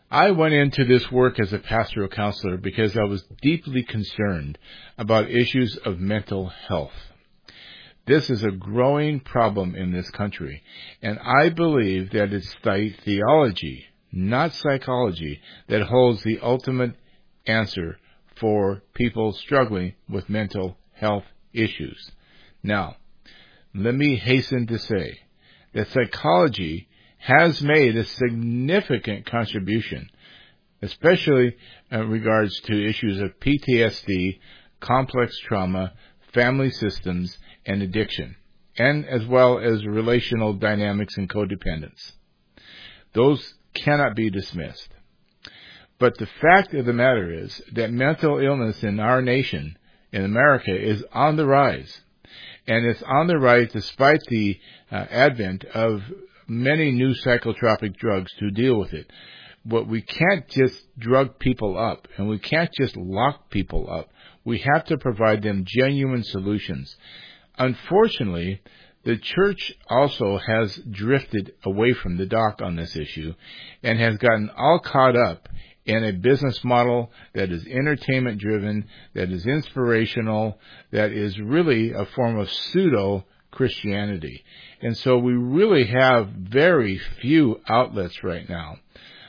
I went into this work as a pastoral counselor because I was deeply concerned about issues of mental health. This is a growing problem in this country, and I believe that it's theology, not psychology, that holds the ultimate answer for people struggling with mental health issues. Now, let me hasten to say that psychology has made a significant contribution, especially in regards to issues of PTSD, complex trauma, family systems, and addiction, and as well as relational dynamics and codependence. Those cannot be dismissed. But the fact of the matter is that mental illness in our nation, in America, is on the rise. And it's on the rise despite the advent of many new psychotropic drugs to deal with it. But we can't just drug people up, and we can't just lock people up. We have to provide them genuine solutions. Unfortunately, the church also has drifted away from the dock on this issue and has gotten all caught up in a business model that is entertainment driven, that is inspirational, that is really a form of pseudo-Christianity. And so we really have very few outlets right now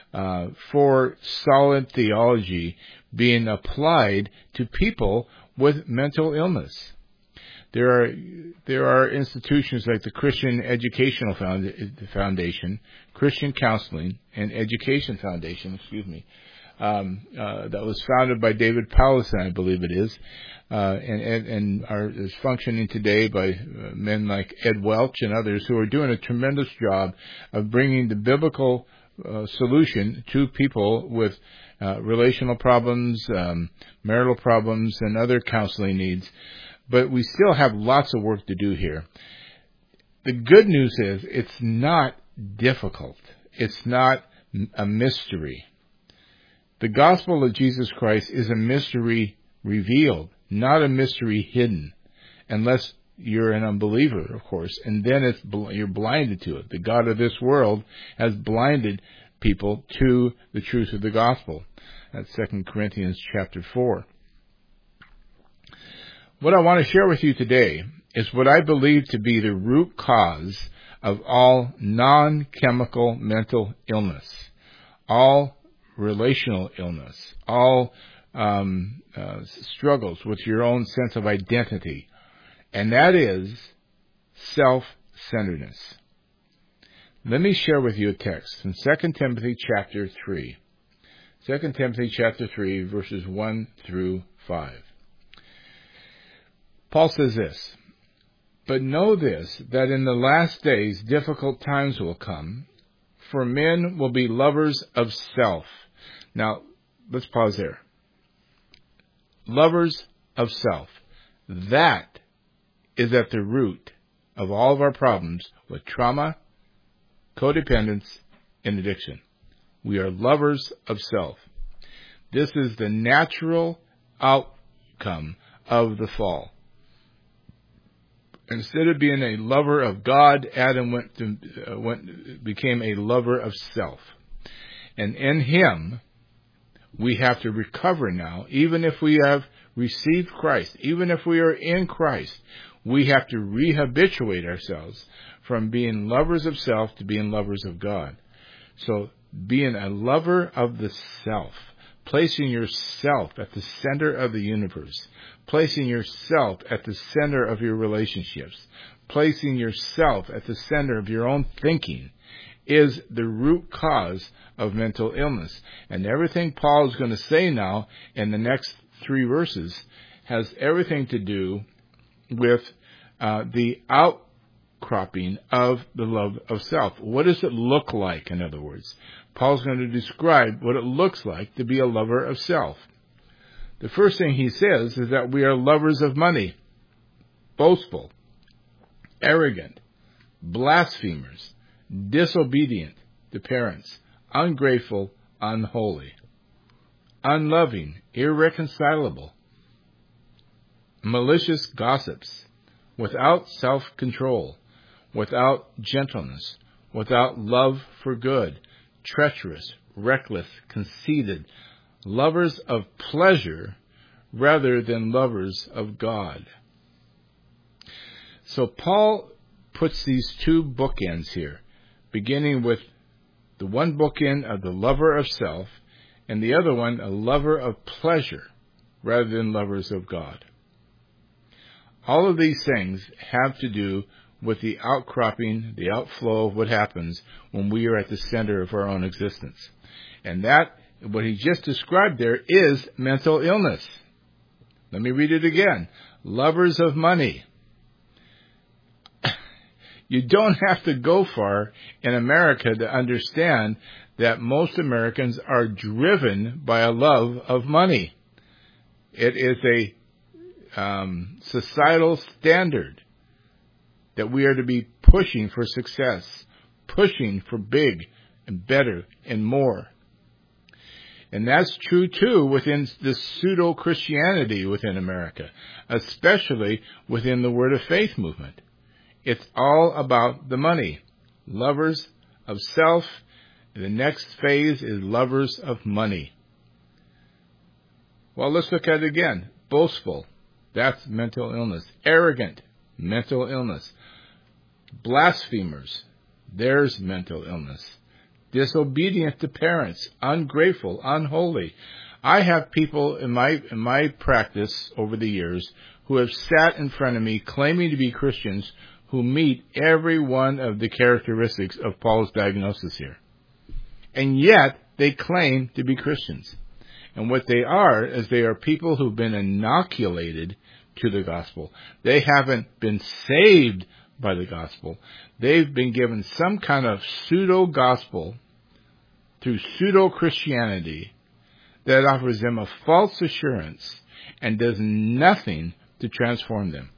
for solid theology being applied to people with mental illness. There are institutions like the Christian Educational Foundation, Christian Counseling and Education Foundation, that was founded by David Powlison, I believe it is, and is functioning today by men like Ed Welch and others who are doing a tremendous job of bringing the biblical solution to people with relational problems, marital problems, and other counseling needs. But we still have lots of work to do here. The good news is it's not difficult. It's not a mystery. The gospel of Jesus Christ is a mystery revealed, not a mystery hidden, unless you're an unbeliever, of course, and then you're blinded to it. The God of this world has blinded people to the truth of the gospel. That's 2 Corinthians chapter 4. What I want to share with you today is what I believe to be the root cause of all non-chemical mental illness, all relational illness, all struggles with your own sense of identity, and that is self-centeredness. Let me share with you a text from 2 Timothy chapter 3. 2 Timothy chapter 3, verses 1 through 5. Paul says this, "But know this, that in the last days difficult times will come, for men will be lovers of self." Now, let's pause there. Lovers of self. That is at the root of all of our problems with trauma, codependence, and addiction. We are lovers of self. This is the natural outcome of the fall. Instead of being a lover of God, Adam became a lover of self. And in him, we have to recover now. Even if we have received Christ, even if we are in Christ, we have to rehabituate ourselves from being lovers of self to being lovers of God. So being a lover of the self, placing yourself at the center of the universe, placing yourself at the center of your relationships, placing yourself at the center of your own thinking is the root cause of mental illness. And everything Paul is going to say now in the next 3 verses has everything to do with the outcropping of the love of self. What does it look like, in other words? Paul's going to describe what it looks like to be a lover of self. The first thing he says is that we are lovers of money, boastful, arrogant, blasphemers, disobedient to parents, ungrateful, unholy, unloving, irreconcilable, malicious gossips, without self-control, without gentleness, without love for good, treacherous, reckless, conceited, lovers of pleasure rather than lovers of God. So Paul puts these two bookends here, beginning with the one bookend of the lover of self, and the other one, a lover of pleasure rather than lovers of God. All of these things have to do with the outcropping, the outflow of what happens when we are at the center of our own existence. And that, what he just described there, is mental illness. Let me read it again. Lovers of money. You don't have to go far in America to understand that most Americans are driven by a love of money. It is a societal standard that we are to be pushing for success, pushing for big and better and more. And that's true, too, within the pseudo-Christianity within America, especially within the Word of Faith movement. It's all about the money. Lovers of self. The next phase is lovers of money. Well, let's look at it again. Boastful. That's mental illness. Arrogant. Mental illness. Blasphemers. There's mental illness. Disobedient to parents. Ungrateful. Unholy. I have people in my practice over the years who have sat in front of me claiming to be Christians who meet every one of the characteristics of Paul's diagnosis here. And yet, they claim to be Christians. And what they are, is they are people who've been inoculated to the gospel. They haven't been saved by the gospel. They've been given some kind of pseudo-gospel through pseudo-Christianity that offers them a false assurance and does nothing to transform them.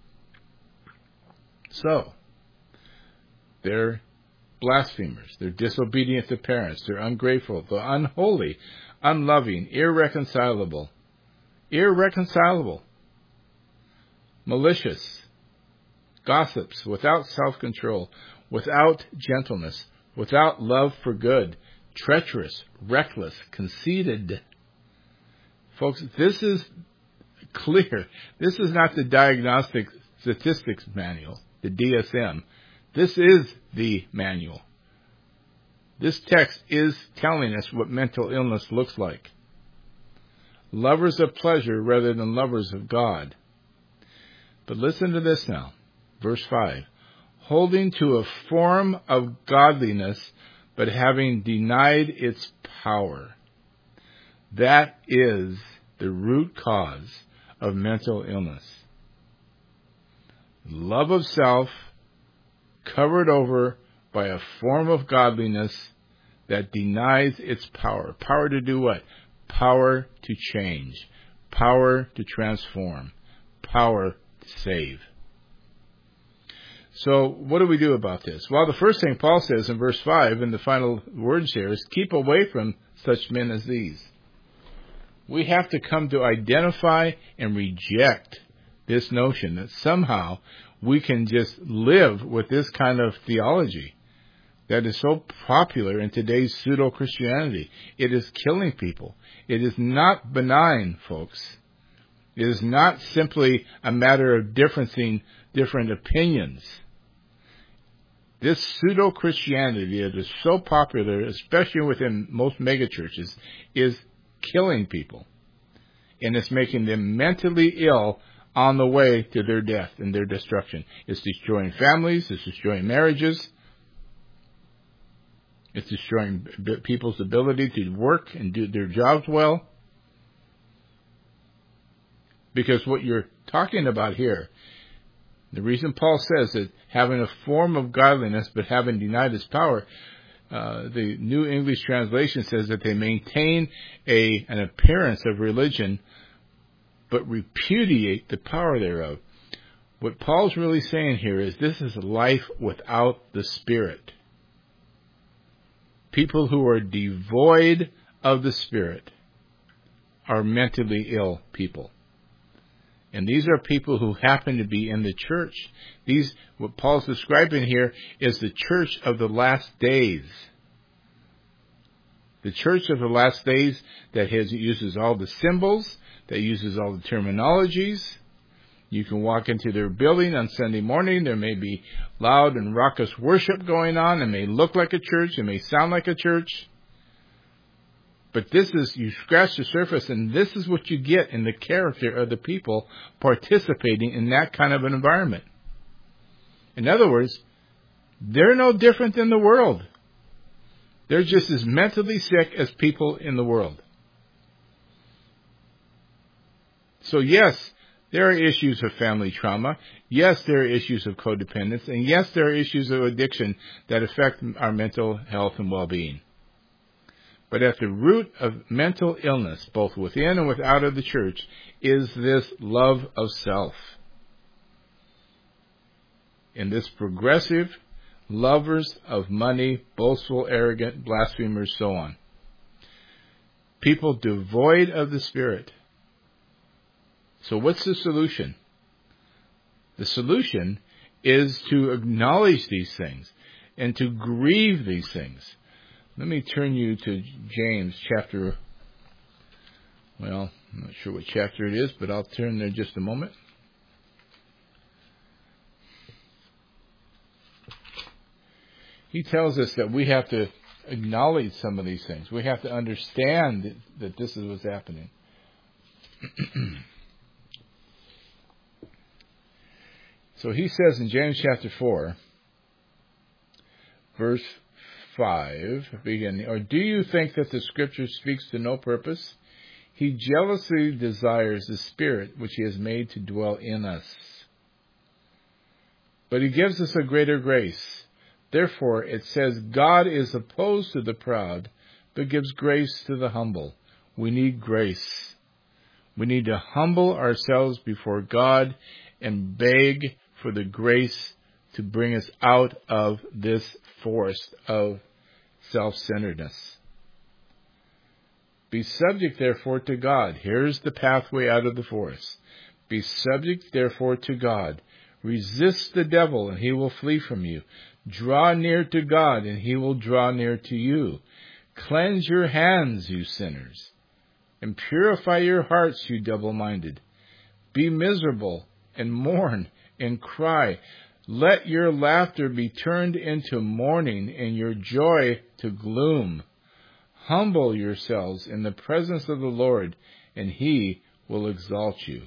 So, they're blasphemers, they're disobedient to parents, they're ungrateful, they're unholy, unloving, irreconcilable, malicious, gossips, without self-control, without gentleness, without love for good, treacherous, reckless, conceited. Folks, this is clear. This is not the Diagnostic Statistics Manual, the DSM. This is the manual. This text is telling us what mental illness looks like. Lovers of pleasure rather than lovers of God. But listen to this now. Verse 5. Holding to a form of godliness, but having denied its power. That is the root cause of mental illness. Love of self, covered over by a form of godliness that denies its power. Power to do what? Power to change. Power to transform. Power to save. So what do we do about this? Well, the first thing Paul says in verse 5, in the final words here, is keep away from such men as these. We have to come to identify and reject this notion that somehow we can just live with this kind of theology that is so popular in today's pseudo-Christianity. It is killing people. It is not benign, folks. It is not simply a matter of different opinions. This pseudo-Christianity that is so popular, especially within most megachurches, is killing people. And it's making them mentally ill on the way to their death and their destruction. It's destroying families. It's destroying marriages. It's destroying people's ability to work and do their jobs well. Because what you're talking about here, the reason Paul says that having a form of godliness but having denied its power, the New English Translation says that they maintain an appearance of religion but repudiate the power thereof. What Paul's really saying here is this is life without the Spirit. People who are devoid of the Spirit are mentally ill people. And these are people who happen to be in the church. What Paul's describing here is the church of the last days. The church of the last days that uses all the symbols, that uses all the terminologies. You can walk into their building on Sunday morning. There may be loud and raucous worship going on. It may look like a church. It may sound like a church. But this is, you scratch the surface, and this is what you get in the character of the people participating in that kind of an environment. In other words, they're no different than the world. They're just as mentally sick as people in the world. So yes, there are issues of family trauma. Yes, there are issues of codependence. And yes, there are issues of addiction that affect our mental health and well-being. But at the root of mental illness, both within and without of the church, is this love of self. And this progressive lovers of money, boastful, arrogant, blasphemers, so on. People devoid of the Spirit. So what's the solution? The solution is to acknowledge these things and to grieve these things. Let me turn you to James chapter, well, I'm not sure what chapter it is, but I'll turn there just a moment. He tells us that we have to acknowledge some of these things. We have to understand that this is what's happening. So he says in James chapter 4, verse 5, beginning, or do you think that the Scripture speaks to no purpose? He jealously desires the Spirit which He has made to dwell in us. But He gives us a greater grace. Therefore, it says, God is opposed to the proud, but gives grace to the humble. We need grace. We need to humble ourselves before God and beg for the grace to bring us out of this forest of self-centeredness. Be subject, therefore, to God. Here's the pathway out of the forest. Be subject, therefore, to God. Resist the devil, and he will flee from you. Draw near to God, and He will draw near to you. Cleanse your hands, you sinners, and purify your hearts, you double-minded. Be miserable, and mourn, and cry. Let your laughter be turned into mourning, and your joy to gloom. Humble yourselves in the presence of the Lord, and He will exalt you.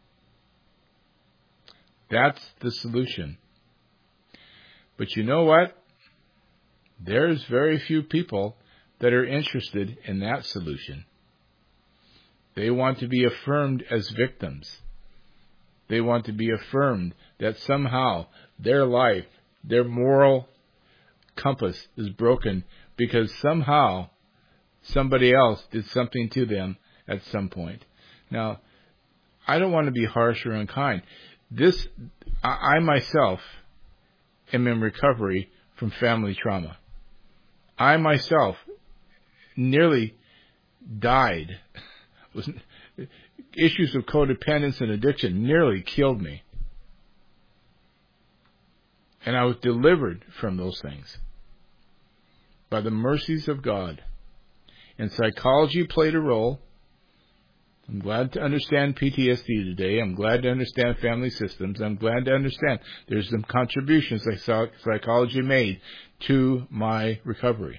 That's the solution. But you know what? There's very few people that are interested in that solution. They want to be affirmed as victims. They want to be affirmed that somehow their life, their moral compass is broken because somehow somebody else did something to them at some point. Now, I don't want to be harsh or unkind. I myself am in recovery from family trauma. I myself nearly died. Issues of codependence and addiction nearly killed me. And I was delivered from those things by the mercies of God. And psychology played a role. I'm glad to understand PTSD today. I'm glad to understand family systems. I'm glad to understand there's some contributions that psychology made to my recovery.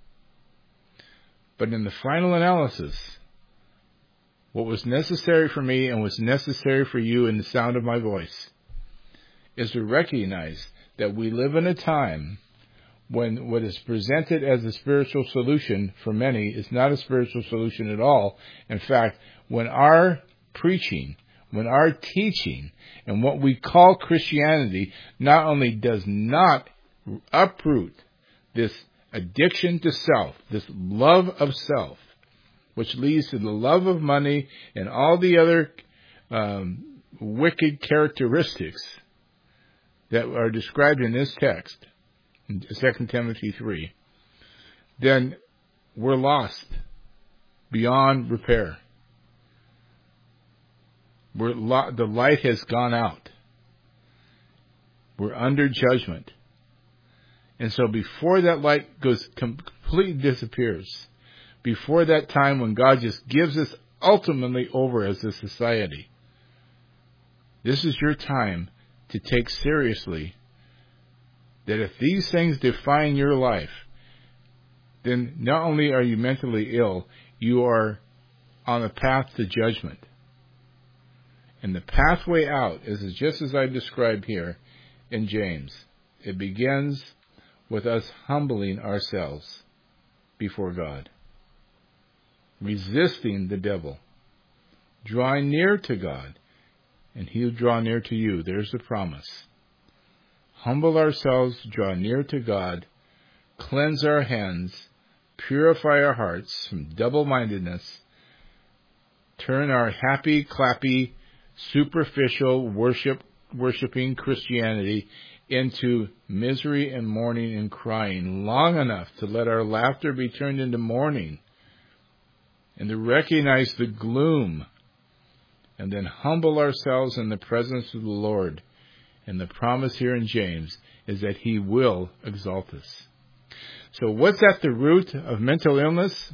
But in the final analysis, what was necessary for me and was necessary for you in the sound of my voice is to recognize that we live in a time when what is presented as a spiritual solution for many is not a spiritual solution at all. In fact, when our preaching, when our teaching, and what we call Christianity not only does not uproot this addiction to self, this love of self, which leads to the love of money and all the other wicked characteristics that are described in this text, in 2 Timothy 3, then we're lost beyond repair. The light has gone out. We're under judgment. And so before that light completely disappears, before that time when God just gives us ultimately over as a society. This is your time to take seriously that if these things define your life, then not only are you mentally ill, you are on the path to judgment. And the pathway out is just as I described here in James. It begins with us humbling ourselves before God, resisting the devil, drawing near to God, and He'll draw near to you. There's the promise. Humble ourselves, draw near to God, cleanse our hands, purify our hearts from double-mindedness, turn our happy, clappy, superficial worshiping Christianity into misery and mourning and crying long enough to let our laughter be turned into mourning and to recognize the gloom and then humble ourselves in the presence of the Lord. And the promise here in James is that He will exalt us. So what's at the root of mental illness?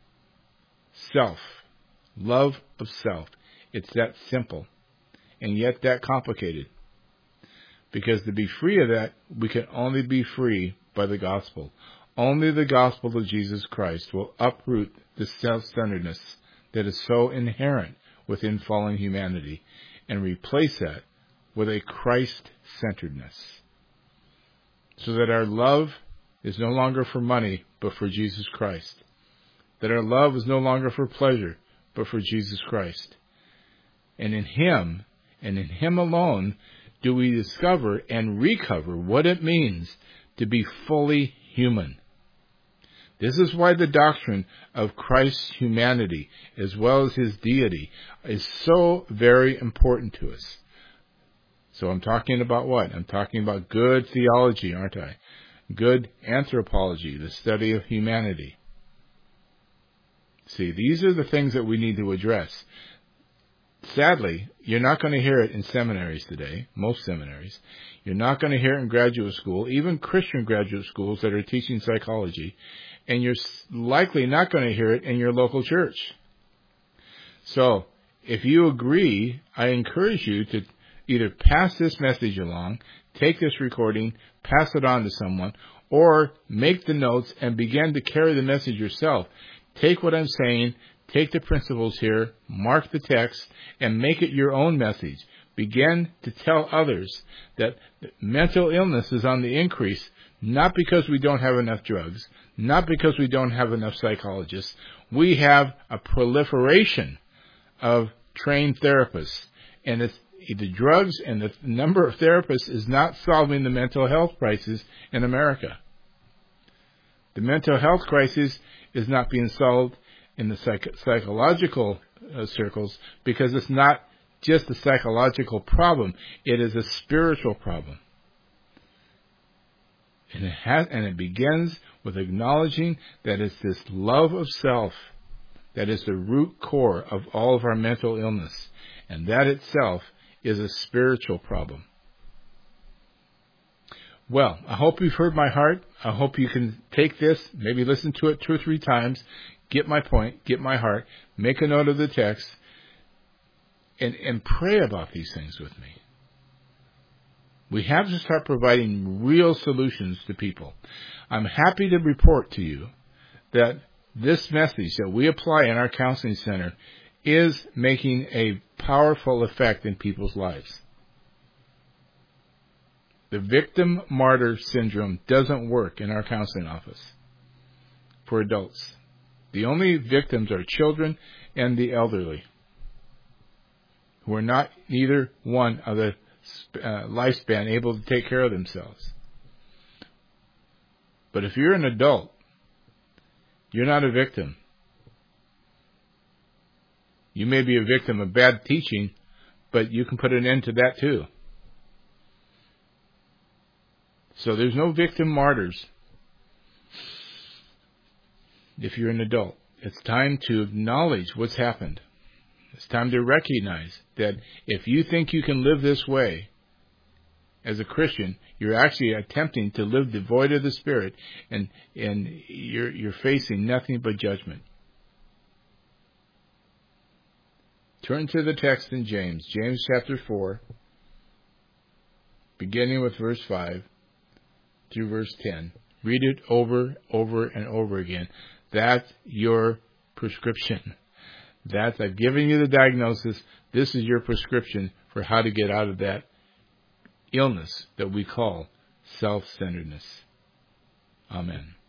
Self. Love of self. It's that simple and yet that complicated. Because to be free of that, we can only be free by the gospel. Only the gospel of Jesus Christ will uproot the self-centeredness that is so inherent within fallen humanity and replace that with a Christ-centeredness. So that our love is no longer for money, but for Jesus Christ. That our love is no longer for pleasure, but for Jesus Christ. And in Him, and in Him alone, do we discover and recover what it means to be fully human. This is why the doctrine of Christ's humanity, as well as His deity, is so very important to us. So I'm talking about what? I'm talking about good theology, aren't I? Good anthropology, the study of humanity. See, these are the things that we need to address. Sadly, you're not going to hear it in seminaries today, most seminaries. You're not going to hear it in graduate school, even Christian graduate schools that are teaching psychology. And you're likely not going to hear it in your local church. So, if you agree, I encourage you to either pass this message along, take this recording, pass it on to someone, or make the notes and begin to carry the message yourself. Take what I'm saying, take the principles here, mark the text, and make it your own message. Begin to tell others that mental illness is on the increase, not because we don't have enough drugs, not because we don't have enough psychologists. We have a proliferation of trained therapists, and it's the drugs and the number of therapists is not solving the mental health crisis in America. The mental health crisis is not being solved in the psychological circles because it's not just a psychological problem. It is a spiritual problem. And it begins with acknowledging that it's this love of self that is the root core of all of our mental illness. And that itself is a spiritual problem. Well, I hope you've heard my heart. I hope you can take this, maybe listen to it 2 or 3 times, get my point, get my heart, make a note of the text, and pray about these things with me. We have to start providing real solutions to people. I'm happy to report to you that this message that we apply in our counseling center is making a powerful effect in people's lives. The victim-martyr syndrome doesn't work in our counseling office for adults. The only victims are children and the elderly, who are not neither one of the lifespan able to take care of themselves. But if you're an adult, you're not a victim. You may be a victim of bad teaching, but you can put an end to that too. So there's no victim martyrs if you're an adult. It's time to acknowledge what's happened. It's time to recognize that if you think you can live this way as a Christian, you're actually attempting to live devoid of the Spirit, and you're facing nothing but judgment. Turn to the text in James. James chapter 4, beginning with verse 5 through verse 10. Read it over and over again. That's your prescription. I've given you the diagnosis. This is your prescription for how to get out of that illness that we call self-centeredness. Amen.